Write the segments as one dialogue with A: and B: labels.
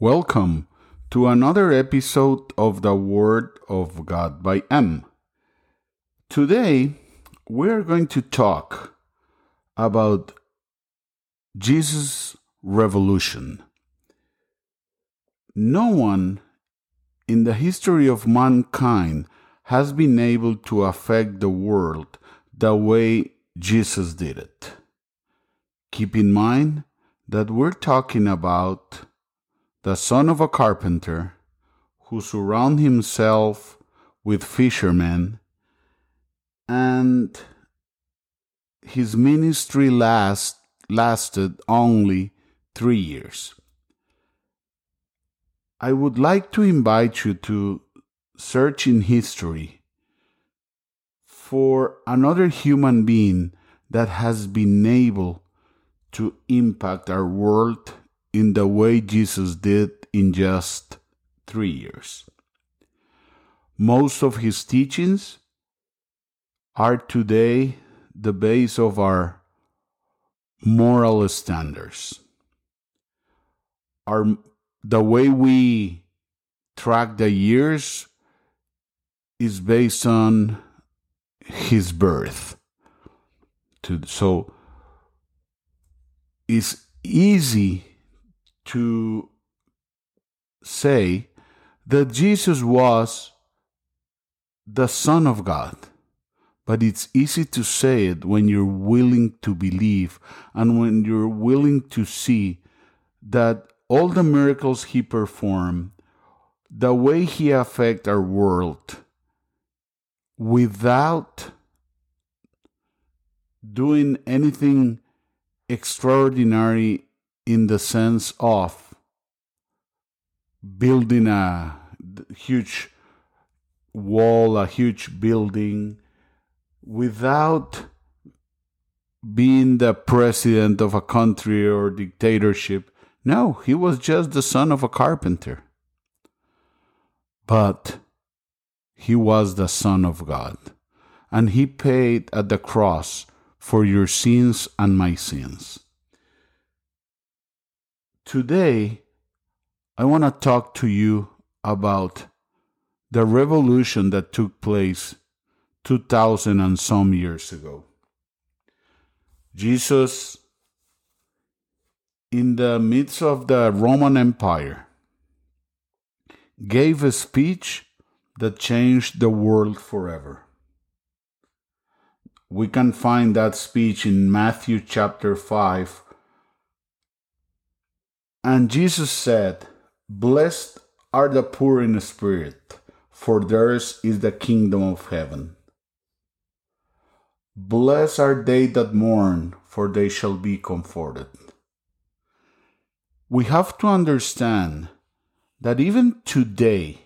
A: Welcome to another episode of the Word of God by M. Today, we're going to talk about Jesus' revolution. No one in the history of mankind has been able to affect the world the way Jesus did it. Keep in mind that we're talking about the son of a carpenter who surrounded himself with fishermen, and his ministry lasted only 3 years. I would like to invite you to search in history for another human being that has been able to impact our world in the way Jesus did in just 3 years. Most of his teachings are today the base of our moral standards. The way we track the years is based on his birth. So it's easy to say that Jesus was the Son of God. But it's easy to say it when you're willing to believe and when you're willing to see that all the miracles he performed, the way he affected our world, without doing anything extraordinary in the sense of building a huge wall, a huge building, without being the president of a country or dictatorship. No, he was just the son of a carpenter. But he was the Son of God, and he paid at the cross for your sins and my sins. Today, I want to talk to you about the revolution that took place 2,000 and some years ago. Jesus, in the midst of the Roman Empire, gave a speech that changed the world forever. We can find that speech in Matthew chapter 5. And Jesus said, "Blessed are the poor in spirit, for theirs is the kingdom of heaven. Blessed are they that mourn, for they shall be comforted." We have to understand that even today,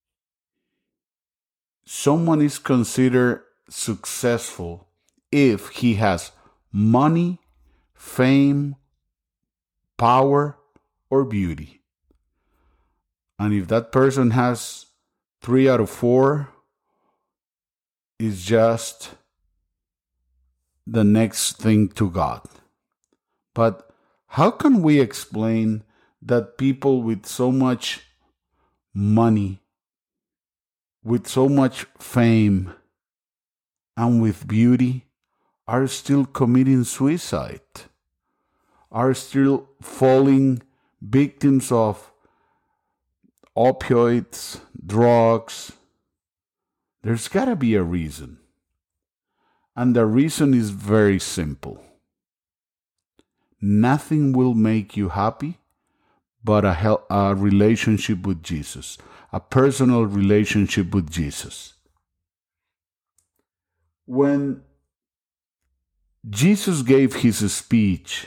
A: someone is considered successful if he has money, fame, power, or beauty. And if that person has 3 out of 4, is just the next thing to God. But how can we explain that people with so much money, with so much fame, and with beauty are still committing suicide, are still falling victims of opioids, drugs? There's got to be a reason. And the reason is very simple. Nothing will make you happy but a relationship with Jesus, a personal relationship with Jesus. When Jesus gave his speech,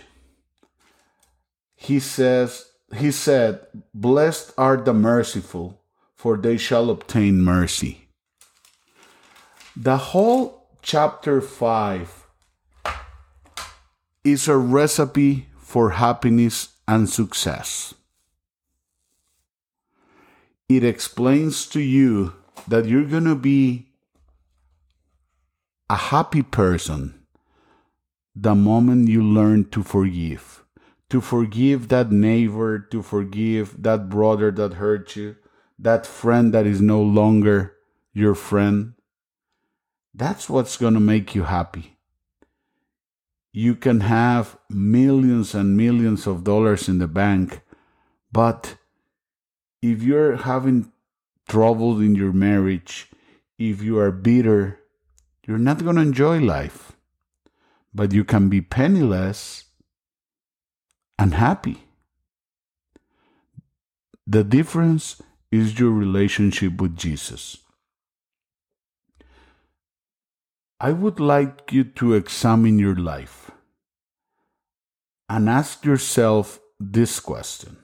A: he said, "Blessed are the merciful, for they shall obtain mercy." The whole chapter 5 is a recipe for happiness and success. It explains to you that you're going to be a happy person the moment you learn to forgive, to forgive that neighbor, to forgive that brother that hurt you, that friend that is no longer your friend. That's what's going to make you happy. You can have millions and millions of dollars in the bank, but if you're having trouble in your marriage, if you are bitter, you're not going to enjoy life. But you can be penniless and happy. The difference is your relationship with Jesus. I would like you to examine your life and ask yourself this question.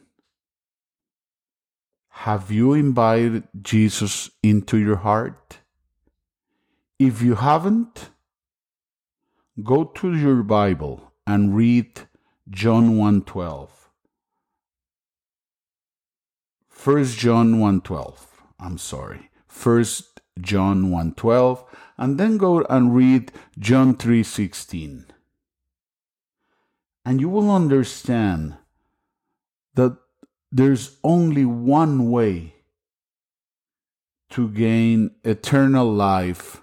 A: Have you invited Jesus into your heart? If you haven't, go to your Bible and read John 1:12. 1 John 1:12. I'm sorry. 1 John 1:12, and then go and read John 3:16. And you will understand that there's only one way to gain eternal life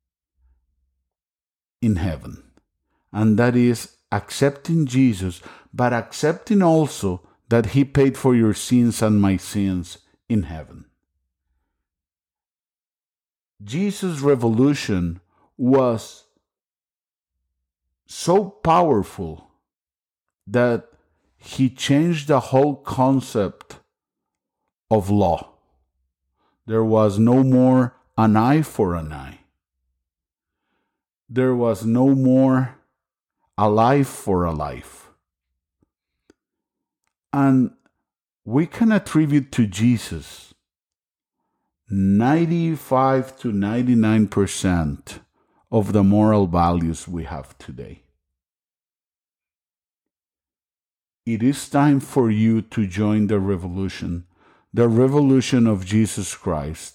A: in heaven, and that is accepting Jesus, but accepting also that He paid for your sins and my sins in heaven. Jesus' revolution was so powerful that He changed the whole concept of law. There was no more an eye for an eye. There was no more a life for a life. And we can attribute to Jesus 95 to 99% of the moral values we have today. It is time for you to join the revolution of Jesus Christ.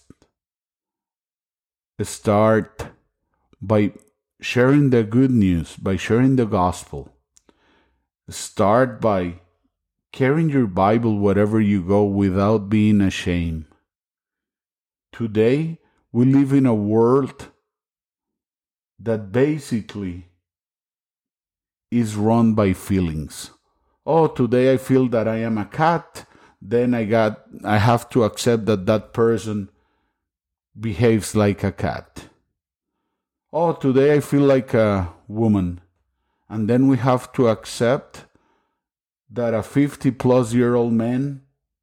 A: Start by sharing the good news, by sharing the gospel. Start by carrying your Bible wherever you go without being ashamed. Today, we live in a world that basically is run by feelings. Oh, today I feel that I am a cat, then I have to accept that person behaves like a cat. Oh, today I feel like a woman, and then we have to accept that a 50-plus-year-old man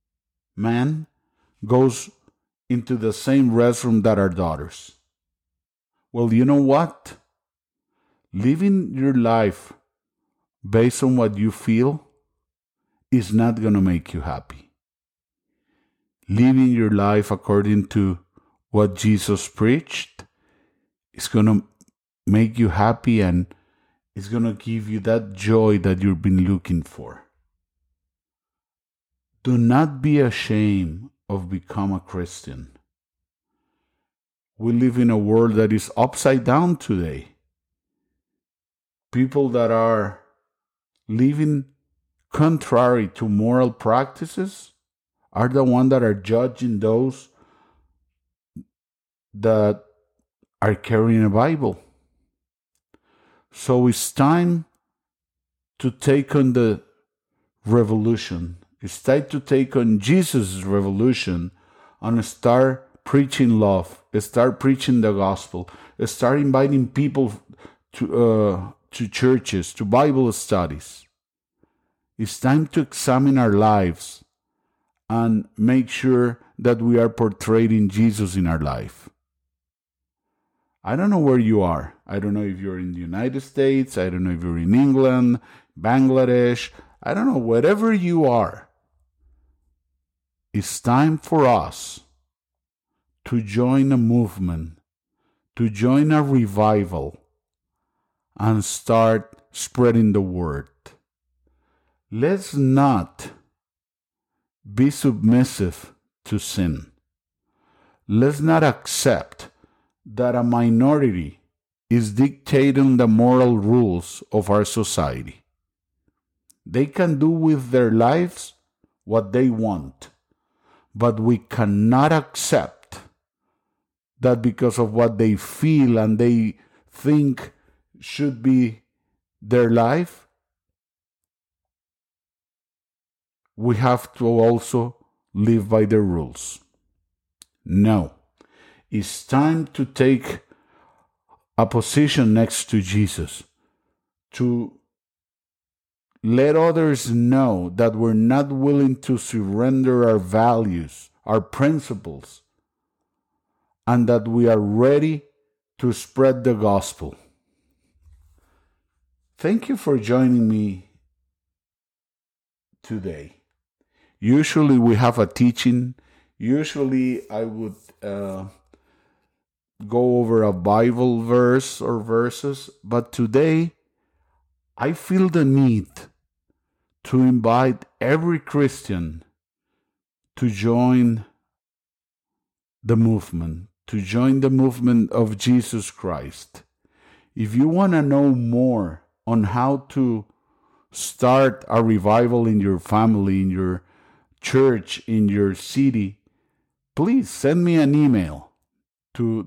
A: goes into the same restroom that our daughters. Well, you know what? Living your life based on what you feel is not going to make you happy. Living your life according to what Jesus preached is going to make you happy, and it's going to give you that joy that you've been looking for. Do not be ashamed of becoming a Christian. We live in a world that is upside down today. People that are living contrary to moral practices are the ones that are judging those that are carrying a Bible. So it's time to take on the revolution. It's time to take on Jesus' revolution and start preaching love, start preaching the gospel, start inviting people to churches, to Bible studies. It's time to examine our lives and make sure that we are portraying Jesus in our life. I don't know where you are. I don't know if you're in the United States. I don't know if you're in England, Bangladesh. I don't know, wherever you are. It's time for us to join a movement, to join a revival, and start spreading the word. Let's not be submissive to sin. Let's not accept that a minority is dictating the moral rules of our society. They can do with their lives what they want. But we cannot accept that because of what they feel and they think should be their life, we have to also live by the rules. No. It's time to take a position next to Jesus, to let others know that we're not willing to surrender our values, our principles, and that we are ready to spread the gospel. Thank you for joining me today. Usually we have a teaching. Usually I would go over a Bible verse or verses, but today I feel the need to invite every Christian to join the movement, of Jesus Christ. If you want to know more on how to start a revival in your family, in your church, in your city, please send me an email to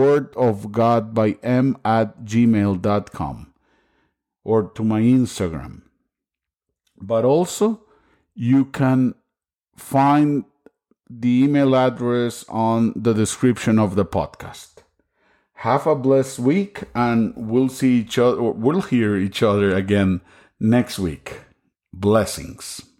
A: thewordofgodbym@gmail.com or to my Instagram. But also, you can find the email address on the description of the podcast. Have a blessed week, and we'll hear each other again next week. Blessings.